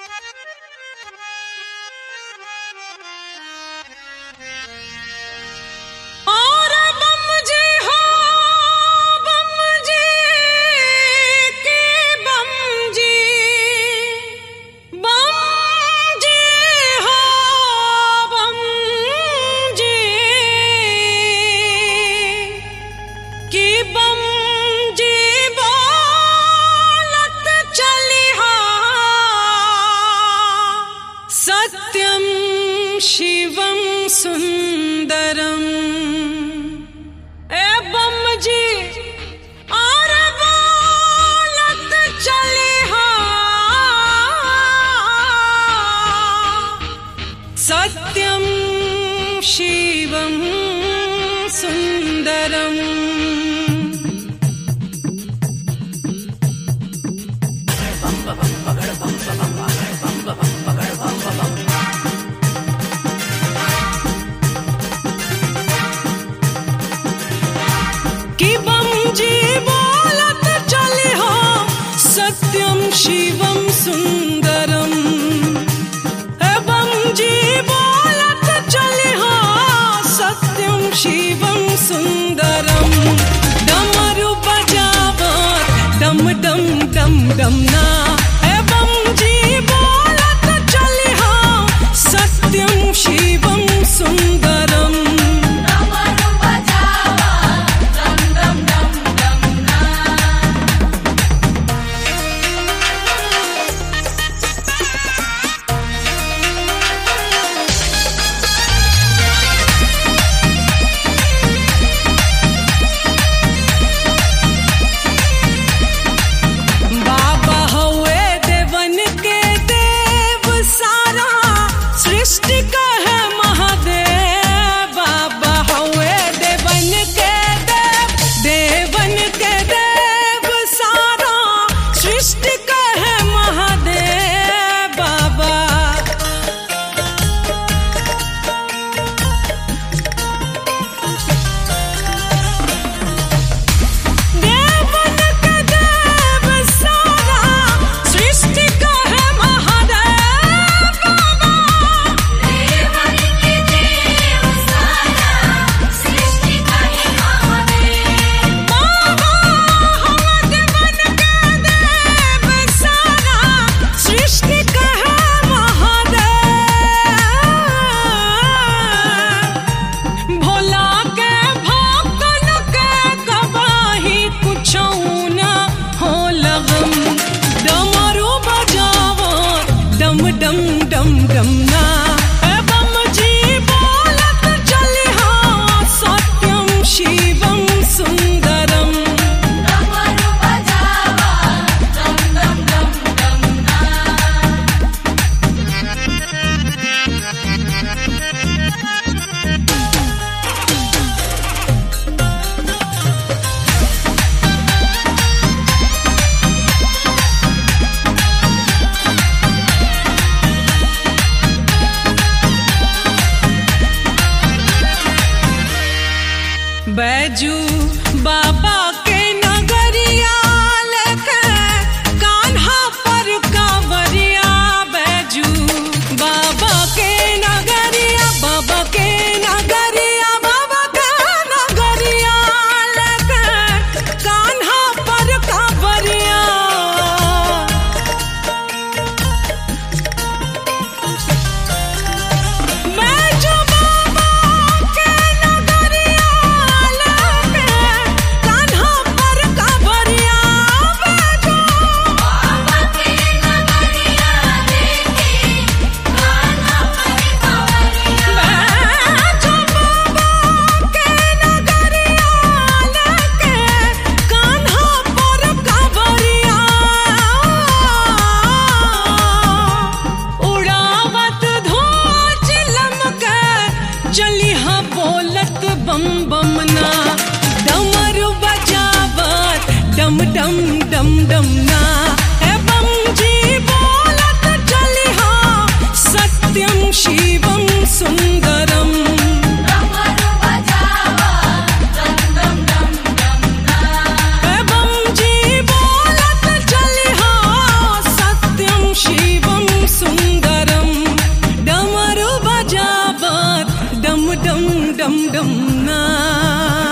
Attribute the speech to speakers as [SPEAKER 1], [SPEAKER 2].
[SPEAKER 1] सत्यं शिवं सुंदरम। ए बम जी और बोलत चली हा, सत्यं शिवं सुंदरम। सत्यं शिवं सुंदरम। बम जी बोलत चले हो, सत्यं शिवं सुंदरम। डमरू बजावत डम डम डम डम ना, बम जी बोलत चले हो, सत्यं शिवं सुंदरम। सृष्टि का है महादेव, बाबा हुए देवन के देव, देवन के देव सारा सृष्टि का है महादेव बाबा। देवन के देव सारा सृष्टि का है महादेव बाबा। डम डम डम ना, बम जी बोलत चले हो, सत्यं शिवं सुंदरम। डमरू बजावा डम डम डम डम ना। डम डम ना